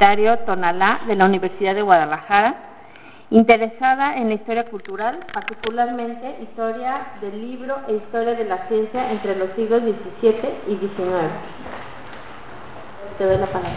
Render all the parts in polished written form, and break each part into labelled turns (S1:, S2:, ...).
S1: Universitario Tonalá de la Universidad de Guadalajara, interesada en la historia cultural, particularmente historia del libro e historia de la ciencia entre los siglos XVII y XIX. Te doy la palabra.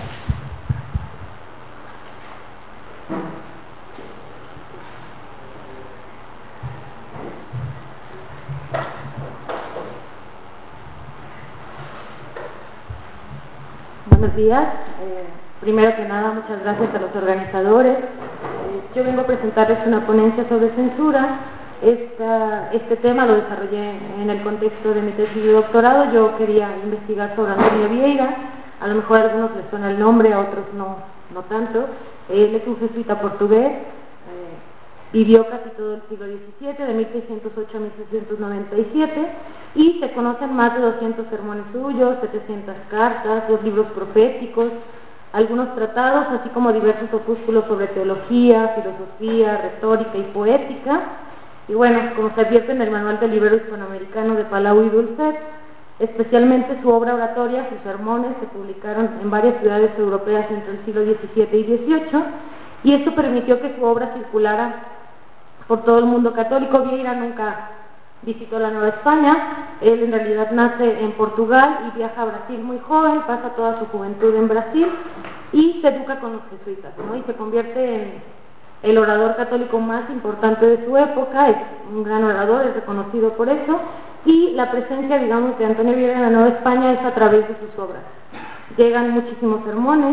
S2: Buenos días. Primero que nada, muchas gracias a los organizadores. Yo vengo a presentarles una ponencia sobre censura. Este tema lo desarrollé en el contexto de mi tesis de doctorado. Yo quería investigar sobre Antonio Vieira. A lo mejor a algunos les suena el nombre, a otros no tanto. Él es un jesuita portugués. Vivió casi todo el siglo XVII, de 1608 a 1697, y se conocen más de 200 sermones suyos, 700 cartas, 2 libros proféticos, algunos tratados, así como diversos opúsculos sobre teología, filosofía, retórica y poética. Y bueno, como se advierte en el Manual del Librero Hispanoamericano de Palau y Dulcet, especialmente su obra oratoria, sus sermones, se publicaron en varias ciudades europeas entre el siglo XVII y XVIII, y esto permitió que su obra circulara por todo el mundo católico. Vieira nunca visitó la Nueva España. Él en realidad nace en Portugal y viaja a Brasil muy joven, pasa toda su juventud en Brasil y se educa con los jesuitas, ¿no? Y se convierte en el orador católico más importante de su época. Es un gran orador, es reconocido por eso, y la presencia, digamos, de Antonio Vieira en la Nueva España es a través de sus obras. Llegan muchísimos sermones,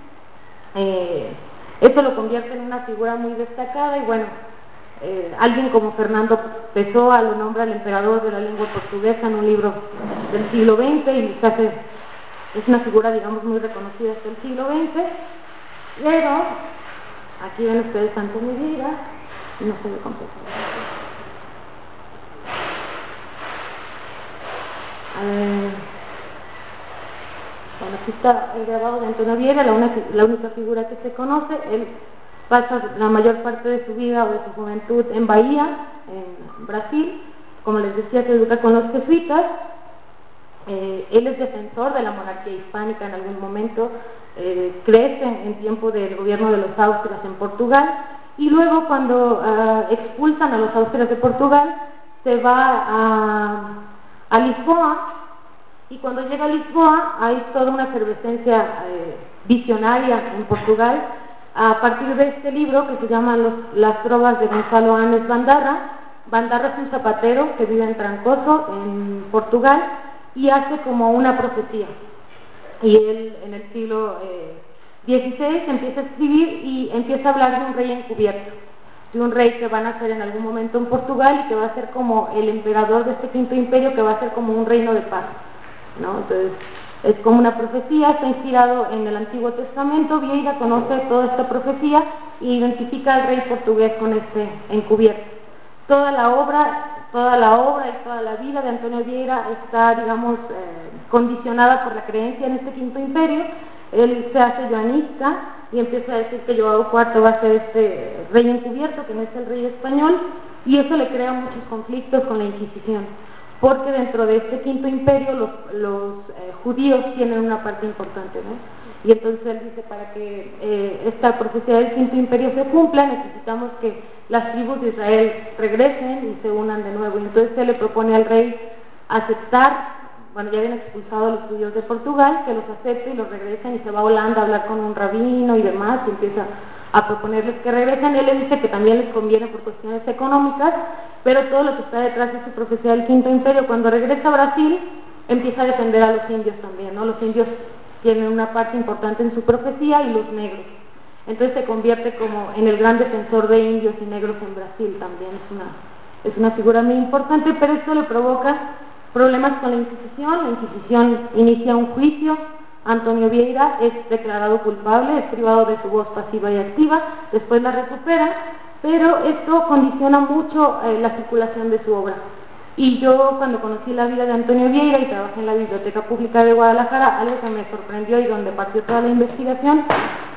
S2: eso lo convierte en una figura muy destacada. Y bueno, alguien como Fernando Pessoa lo nombra el emperador de la lengua portuguesa en un libro del siglo XX, y es una figura, digamos, muy reconocida hasta el siglo XX. Pero aquí ven ustedes Antonio Vieira, y no se ve completo. Bueno, aquí está el grabado de Antonio Vieira, la única figura que se conoce. Él pasa la mayor parte de su vida o de su juventud en Bahía, en Brasil. Como les decía, se educa con los jesuitas. Él es defensor de la monarquía hispánica en algún momento, crece en tiempo del gobierno de los Austrias en Portugal, y luego cuando expulsan a los Austrias de Portugal, se va a Lisboa, y cuando llega a Lisboa hay toda una efervescencia visionaria en Portugal, a partir de este libro que se llama Las trovas de Gonzalo Anes Bandarra. Bandarra es un zapatero que vive en Trancoso, en Portugal, y hace como una profecía. Y él en el siglo XVI empieza a escribir y empieza a hablar de un rey encubierto, de un rey que va a nacer en algún momento en Portugal y que va a ser como el emperador de este quinto imperio, que va a ser como un reino de paz, ¿no? Entonces es como una profecía, está inspirado en el Antiguo Testamento. Vieira conoce toda esta profecía e identifica al rey portugués con este encubierto. Toda la obra y toda la vida de Antonio Vieira está, digamos, condicionada por la creencia en este quinto imperio. Él se hace joanista y empieza a decir que João IV va a ser este rey encubierto, que no es el rey español, y eso le crea muchos conflictos con la Inquisición, porque dentro de este quinto imperio los judíos tienen una parte importante, ¿no? Y entonces él dice, para que esta profecía del quinto imperio se cumpla, necesitamos que las tribus de Israel regresen y se unan de nuevo. Y entonces él le propone al rey aceptar, bueno, ya habían expulsado a los judíos de Portugal, que los acepte y los regresen, y se va a Holanda a hablar con un rabino y demás, y empieza a proponerles que regresen. Él le dice que también les conviene por cuestiones económicas, pero todo lo que está detrás de su profecía del quinto imperio. Cuando regresa a Brasil, empieza a defender a los indios también, ¿no? Los indios tienen una parte importante en su profecía, y los negros. Entonces se convierte como en el gran defensor de indios y negros en Brasil también. Es una figura muy importante, pero esto le provoca problemas con la Inquisición. La Inquisición inicia un juicio. Antonio Vieira es declarado culpable, es privado de su voz pasiva y activa, después la recupera, pero esto condiciona mucho la circulación de su obra. Y yo, cuando conocí la vida de Antonio Vieira y trabajé en la Biblioteca Pública de Guadalajara, algo que me sorprendió y donde partió toda la investigación,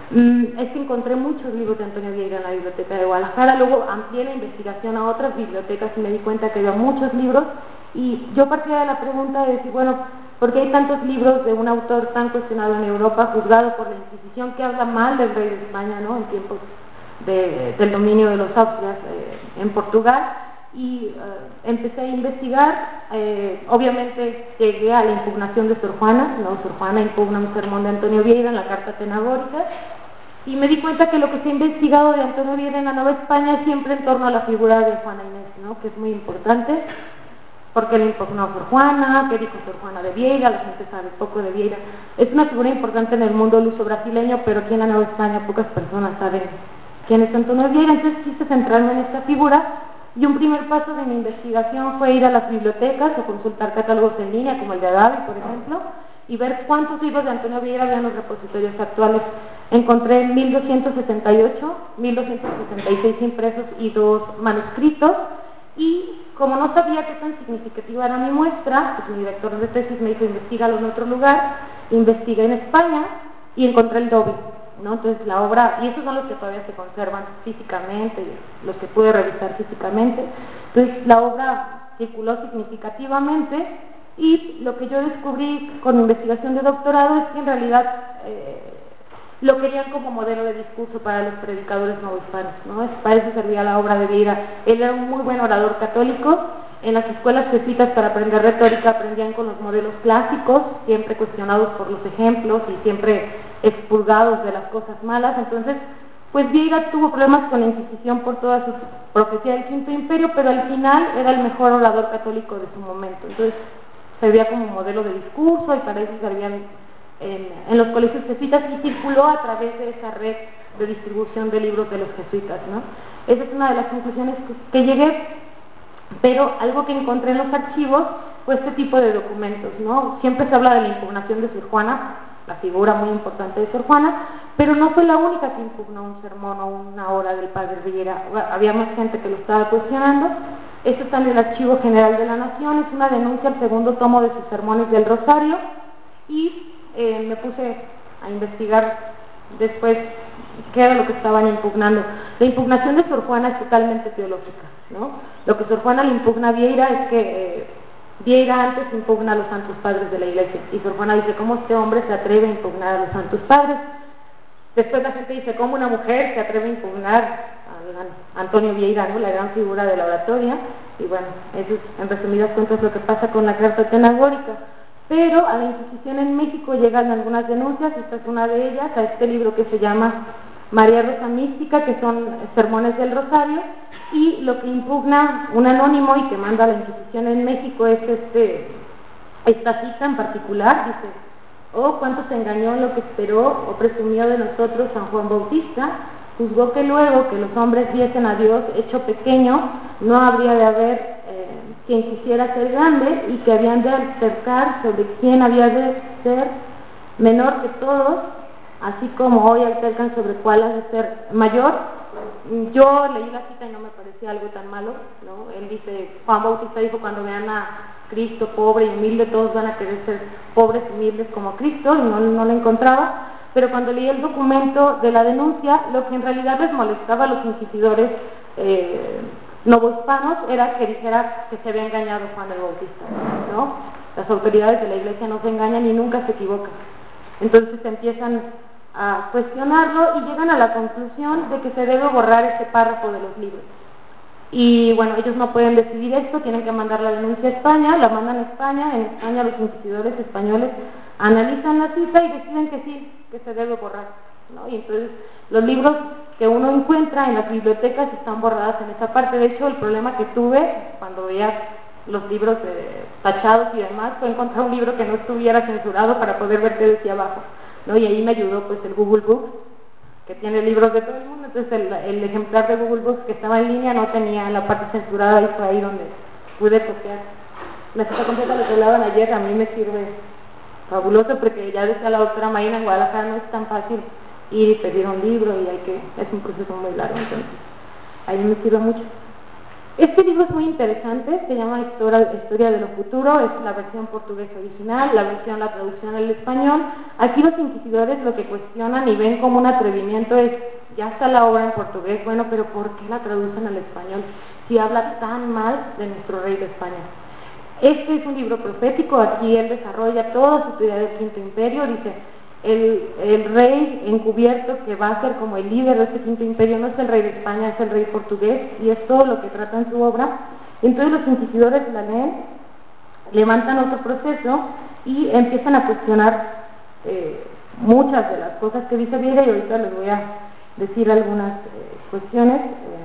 S2: es que encontré muchos libros de Antonio Vieira en la Biblioteca de Guadalajara. Luego amplié la investigación a otras bibliotecas y me di cuenta que había muchos libros, y yo partía de la pregunta de decir, bueno, porque hay tantos libros de un autor tan cuestionado en Europa, juzgado por la Inquisición, que habla mal del rey de España, ¿no?, en tiempos del dominio de los Austrias en Portugal, y empecé a investigar. Obviamente llegué a la impugnación de Sor Juana, ¿no? Sor Juana impugna un sermón de Antonio Vieira en la Carta Atenagórica, y me di cuenta que lo que se ha investigado de Antonio Vieira en la Nueva España es siempre en torno a la figura de Juana Inés, ¿no?, que es muy importante. Porque le impugnó a Sor Juana, qué dijo Sor Juana de Vieira, la gente sabe poco de Vieira. Es una figura importante en el mundo luso brasileño, pero aquí en la Nueva España pocas personas saben quién es Antonio Vieira. Entonces quise centrarme en esta figura, y un primer paso de mi investigación fue ir a las bibliotecas o consultar catálogos en línea, como el de Agavi, por ejemplo, y ver cuántos libros de Antonio Vieira había en los repositorios actuales. Encontré 1268, 1266 impresos y 2 manuscritos, y como no sabía qué tan significativa era mi muestra, pues mi director de tesis me dijo: investígalo en otro lugar. Investigué en España y encontré el doble, ¿no? Entonces la obra, y esos son los que todavía se conservan físicamente, los que pude revisar físicamente. Entonces la obra circuló significativamente, y lo que yo descubrí con mi investigación de doctorado es que en realidad lo querían como modelo de discurso para los predicadores novohispanos, ¿no? Para eso servía la obra de Vieira. Él era un muy buen orador católico. En las escuelas jesuitas, para aprender retórica, aprendían con los modelos clásicos, siempre cuestionados por los ejemplos y siempre expurgados de las cosas malas. Entonces, pues Vieira tuvo problemas con la Inquisición por toda su profecía del Quinto Imperio, pero al final era el mejor orador católico de su momento. Entonces servía como modelo de discurso, y para eso servían en los colegios jesuitas, y circuló a través de esa red de distribución de libros de los jesuitas, ¿no? Esa es una de las conclusiones que llegué. Pero algo que encontré en los archivos fue este tipo de documentos, ¿no? Siempre se habla de la impugnación de Sor Juana, la figura muy importante de Sor Juana, pero no fue la única que impugnó un sermón o una hora del padre Vieira. Había más gente que lo estaba cuestionando. Esto está en el Archivo General de la Nación, es una denuncia al segundo tomo de sus sermones del Rosario, y me puse a investigar después qué era lo que estaban impugnando. La impugnación de Sor Juana es totalmente teológica, ¿no? Lo que Sor Juana le impugna a Vieira es que Vieira antes impugna a los santos padres de la Iglesia, y Sor Juana dice: ¿cómo este hombre se atreve a impugnar a los santos padres? Después la gente dice: ¿cómo una mujer se atreve a impugnar a Antonio Vieira, ¿no?, la gran figura de la oratoria? Y bueno, eso es, en resumidas cuentas, lo que pasa con la Carta Atenagórica. Pero a la Inquisición en México llegan algunas denuncias, esta es una de ellas, a este libro que se llama María Rosa Mística, que son sermones del Rosario, y lo que impugna un anónimo y que manda a la Inquisición en México es esta cita en particular. Dice: oh, cuánto se engañó en lo que esperó o presumió de nosotros San Juan Bautista. Juzgó que luego que los hombres viesen a Dios hecho pequeño, no habría de haber quien quisiera ser grande, y que habían de altercar sobre quién había de ser menor que todos, así como hoy altercan sobre cuál ha de ser mayor. Yo leí la cita y no me parecía algo tan malo, ¿no? Él dice, Juan Bautista dijo: cuando vean a Cristo pobre y humilde, todos van a querer ser pobres y humildes como Cristo, y no lo encontraba. Pero cuando leí el documento de la denuncia, lo que en realidad les molestaba a los inquisidores novohispanos era que dijera que se había engañado Juan el Bautista, ¿no? Las autoridades de la Iglesia no se engañan y nunca se equivocan. Entonces empiezan a cuestionarlo y llegan a la conclusión de que se debe borrar ese párrafo de los libros. Y bueno, ellos no pueden decidir esto, tienen que mandar la denuncia a España, la mandan a España. En España los inquisidores españoles analizan la cita y deciden que sí, que se debe borrar, ¿no? Y entonces los libros que uno encuentra en las bibliotecas están borradas en esa parte. De hecho, el problema que tuve cuando veía los libros tachados y demás fue encontrar un libro que no estuviera censurado para poder ver qué decía abajo, ¿no? Y ahí me ayudó pues el Google Books, que tiene libros de todo el mundo. Entonces el ejemplar de Google Books que estaba en línea no tenía la parte censurada, y fue ahí donde pude copiar. La cita completa, lo que hablaban ayer, a mí me sirve fabuloso, porque ya decía la doctora Marina, en Guadalajara no es tan fácil ir y pedir un libro, y es un proceso muy largo, entonces ahí me sirve mucho. Este libro es muy interesante, se llama Historia de lo Futuro, es la versión portuguesa original, la traducción al español. Aquí los inquisidores lo que cuestionan y ven como un atrevimiento es: ya está la obra en portugués, bueno, pero ¿por qué la traducen al español si habla tan mal de nuestro rey de España? Este es un libro profético, aquí él desarrolla toda su teoría del Quinto Imperio, dice, el rey encubierto que va a ser como el líder de este Quinto Imperio no es el rey de España, es el rey portugués, y es todo lo que trata en su obra. Entonces los inquisidores la leen, levantan otro proceso y empiezan a cuestionar muchas de las cosas que dice Vieira, y ahorita les voy a decir algunas cuestiones.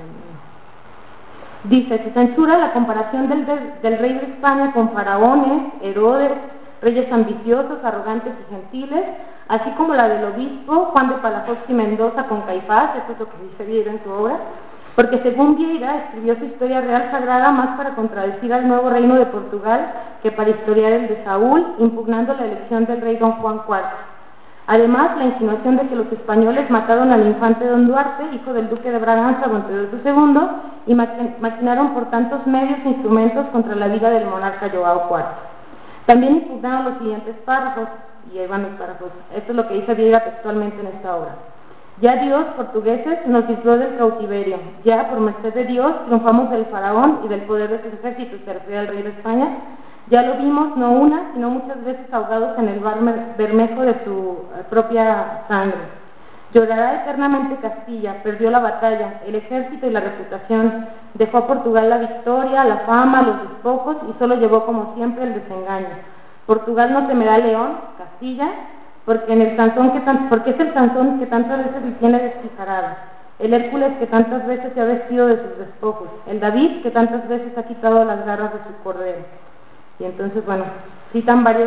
S2: Dice, se censura la comparación del rey de España con faraones, Herodes, reyes ambiciosos, arrogantes y gentiles, así como la del obispo Juan de Palafox y Mendoza con Caifás, eso es lo que dice Vieira en su obra, porque según Vieira escribió su historia real sagrada más para contradecir al nuevo reino de Portugal que para historiar el de Saúl, impugnando la elección del rey don Juan IV. Además, la insinuación de que los españoles mataron al infante don Duarte, hijo del duque de Braganza, don Teodoso II, y maquinaron por tantos medios e instrumentos contra la vida del monarca João IV. También impugnaron los siguientes párrafos, y ahí van los párrafos. Esto es lo que dice Vieira textualmente en esta obra. Ya Dios, portugueses, nos libró del cautiverio. Ya, por merced de Dios, triunfamos del faraón y del poder de sus ejércitos, se refiere al rey de España. Ya lo vimos, no una, sino muchas veces ahogados en el bermejo de su propia sangre. Llorará eternamente Castilla, perdió la batalla, el ejército y la reputación, dejó a Portugal la victoria, la fama, los despojos y solo llevó como siempre el desengaño. Portugal no temerá al león, Castilla, porque es el Sansón que tantas veces le tiene desfijarado, el Hércules que tantas veces se ha vestido de sus despojos, el David que tantas veces ha quitado las garras de su cordero. Y entonces, bueno, citan varios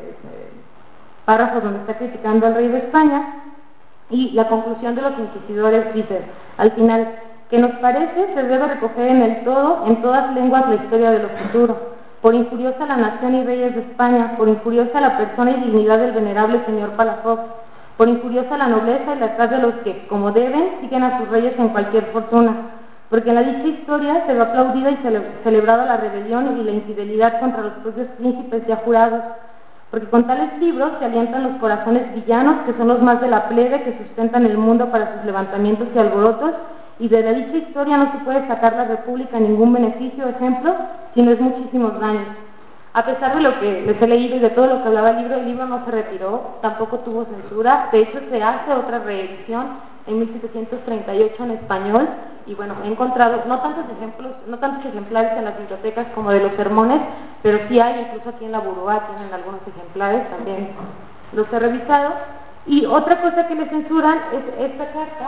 S2: párrafos donde está criticando al rey de España, y la conclusión de los inquisidores dice, al final, que nos parece se debe recoger en el todo, en todas lenguas, la historia de lo futuro, por injuriosa la nación y reyes de España, por injuriosa la persona y dignidad del venerable señor Palafox, por injuriosa la nobleza y la paz de los que, como deben, siguen a sus reyes en cualquier fortuna, porque en la dicha historia se ve aplaudida y celebrada la rebelión y la infidelidad contra los propios príncipes ya jurados, porque con tales libros se alientan los corazones villanos, que son los más de la plebe que sustentan el mundo para sus levantamientos y alborotos, y de la dicha historia no se puede sacar la república ningún beneficio o ejemplo, sino es muchísimos daños. A pesar de lo que les he leído y de todo lo que hablaba el libro no se retiró, tampoco tuvo censura, de hecho se hace otra reedición en 1738 en español, y bueno, he encontrado no tantos ejemplares en las bibliotecas como de los sermones, pero sí hay, incluso aquí en la Burúa tienen algunos ejemplares, también los he revisado. Y otra cosa que le censuran es esta carta,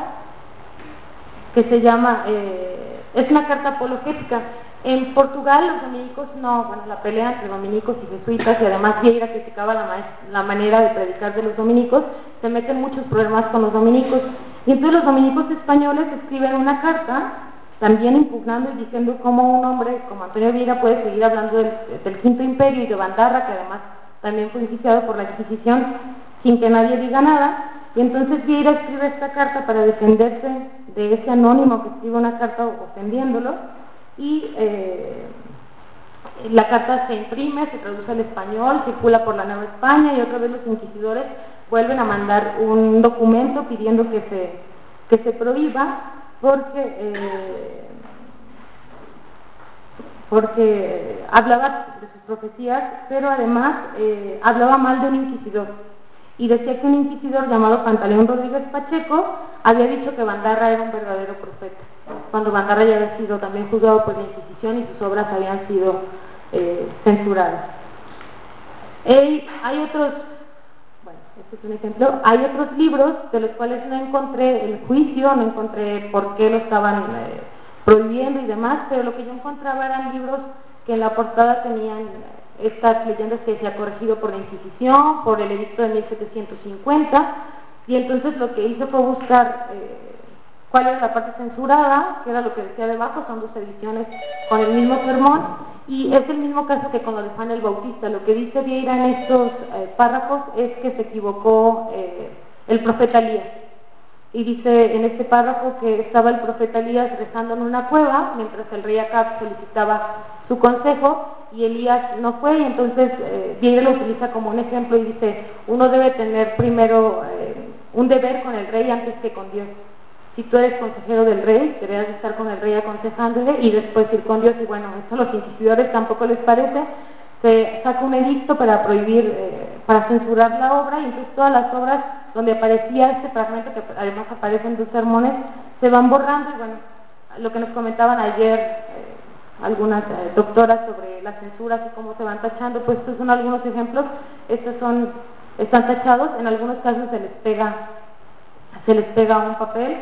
S2: que se llama, es una carta apologética. En Portugal los dominicos la pelea entre dominicos y jesuitas, y además Vieira criticaba la manera de predicar de los dominicos, se meten muchos problemas con los dominicos, y entonces los dominicos españoles escriben una carta, también impugnando y diciendo cómo un hombre como Antonio Vieira puede seguir hablando del Quinto Imperio y de Bandarra, que además también fue enjuiciado por la Inquisición, sin que nadie diga nada. Y entonces Vieira escribe esta carta para defenderse de ese anónimo que escribe una carta ofendiéndolo, y la carta se imprime, se traduce al español, circula por la Nueva España, y otra vez los inquisidores vuelven a mandar un documento pidiendo que se prohíba, porque hablaba de sus profecías, pero además hablaba mal de un inquisidor, y decía que un inquisidor llamado Pantaleón Rodríguez Pacheco había dicho que Bandarra era un verdadero profeta, cuando Bandarra ya había sido también juzgado por la Inquisición y sus obras habían sido censuradas. Hay otros, este es un ejemplo, hay otros libros de los cuales no encontré el juicio, no encontré por qué lo estaban prohibiendo y demás, pero lo que yo encontraba eran libros que en la portada tenían estas leyendas que se ha corregido por la Inquisición, por el edicto de 1750, y entonces lo que hice fue buscar cuál era la parte censurada, que era lo que decía debajo, son 2 ediciones con el mismo sermón, y es el mismo caso que con lo de Juan el Bautista. Lo que dice Vieira en estos párrafos es que se equivocó el profeta Elías, y dice en este párrafo que estaba el profeta Elías rezando en una cueva mientras el rey Acab solicitaba su consejo, y Elías no fue, y entonces Vieira lo utiliza como un ejemplo y dice, uno debe tener primero un deber con el rey antes que con Dios. Si tú eres consejero del rey, deberás estar con el rey aconsejándole y después ir con Dios. Y bueno, esto a los inquisidores tampoco les parece, se saca un edicto para prohibir, para censurar la obra, y entonces todas las obras donde aparecía este fragmento, que además aparece en 2 sermones, se van borrando. Y bueno, lo que nos comentaban ayer algunas doctoras sobre las censuras y cómo se van tachando, pues estos son algunos ejemplos. Están tachados, en algunos casos se les pega un papel.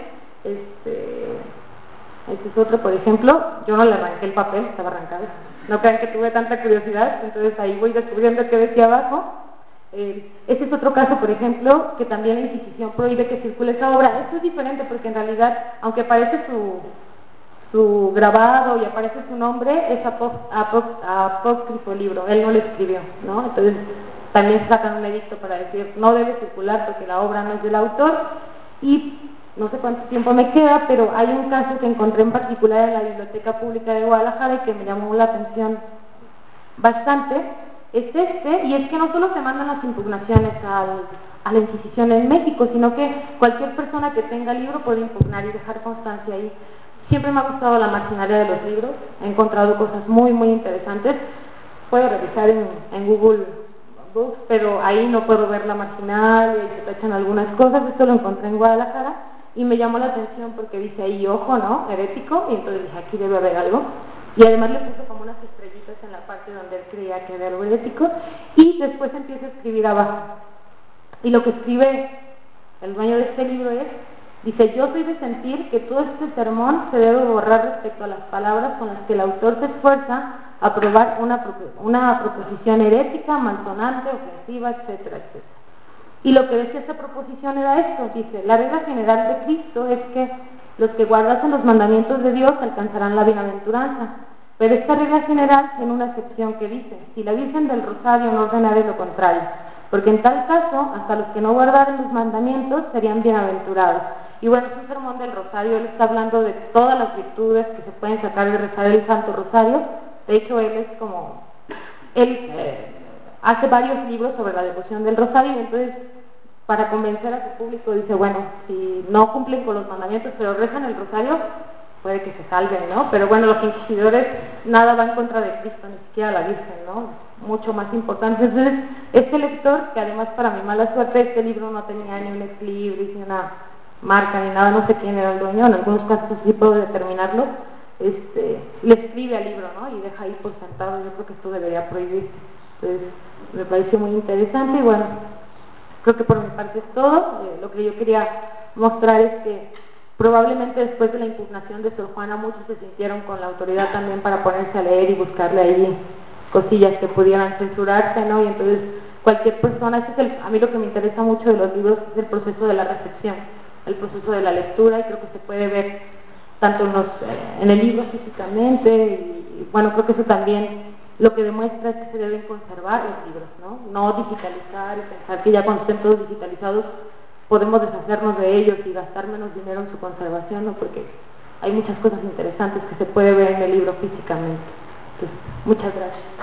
S2: Este es otro, por ejemplo. Yo no le arranqué el papel, estaba arrancado. No crean que tuve tanta curiosidad, entonces ahí voy descubriendo qué decía abajo. Este es otro caso, por ejemplo, que también la Inquisición prohíbe que circule esa obra. Esto es diferente porque en realidad, aunque aparece su grabado y aparece su nombre, es apócrifo el libro, él no lo escribió, ¿no? Entonces también sacan un edicto para decir no debe circular porque la obra no es del autor. Y no sé cuánto tiempo me queda, pero hay un caso que encontré en particular en la Biblioteca Pública de Guadalajara y que me llamó la atención bastante. Es y es que no solo se mandan las impugnaciones a la Inquisición en México, sino que cualquier persona que tenga libro puede impugnar y dejar constancia ahí. Siempre me ha gustado la marginalia de los libros, he encontrado cosas muy interesantes. Puedo revisar en Google Books, pero ahí no puedo ver la marginalia y se tachan algunas cosas. Esto lo encontré en Guadalajara y me llamó la atención porque dice ahí, ojo, ¿no? Herético, y entonces dije, aquí debe haber algo. Y además le puso como unas estrellitas en la parte donde él creía que era algo herético, y después empieza a escribir abajo. Y lo que escribe el dueño de este libro dice, yo soy de sentir que todo este sermón se debe borrar respecto a las palabras con las que el autor se esfuerza a probar una proposición herética, malsonante, ofensiva, etcétera, etcétera. Y lo que decía esta proposición era esto, dice, la regla general de Cristo es que los que guardasen los mandamientos de Dios alcanzarán la bienaventuranza, pero esta regla general tiene una excepción que dice, si la Virgen del Rosario no ordenare lo contrario, porque en tal caso, hasta los que no guardaren los mandamientos serían bienaventurados. Y bueno, es un sermón del Rosario, él está hablando de todas las virtudes que se pueden sacar de rezar el Santo Rosario. De hecho, él hace varios libros sobre la devoción del Rosario, y entonces, para convencer a su público, dice, bueno, si no cumplen con los mandamientos, pero rezan el Rosario, puede que se salven, ¿no? Pero bueno, los inquisidores, nada va en contra de Cristo, ni siquiera la Virgen, ¿no? Mucho más importante. Entonces, este lector, que además para mi mala suerte, este libro no tenía ni un ex libris, ni una marca, ni nada, no sé quién era el dueño, en algunos casos sí puedo determinarlo, le escribe al libro, ¿no? Y deja ahí por sentado. Yo creo que esto debería prohibirse. Entonces, me pareció muy interesante y bueno, creo que por mi parte es todo. Lo que yo quería mostrar es que probablemente después de la impugnación de Sor Juana muchos se sintieron con la autoridad también para ponerse a leer y buscarle ahí cosillas que pudieran censurarse, ¿no? Y entonces cualquier persona, a mí lo que me interesa mucho de los libros es el proceso de la recepción, el proceso de la lectura, y creo que se puede ver tanto en el libro físicamente, y bueno, creo que eso también lo que demuestra es que se deben conservar los libros, no digitalizar y pensar que ya cuando estén todos digitalizados podemos deshacernos de ellos y gastar menos dinero en su conservación, ¿no? Porque hay muchas cosas interesantes que se puede ver en el libro físicamente. Entonces, muchas gracias.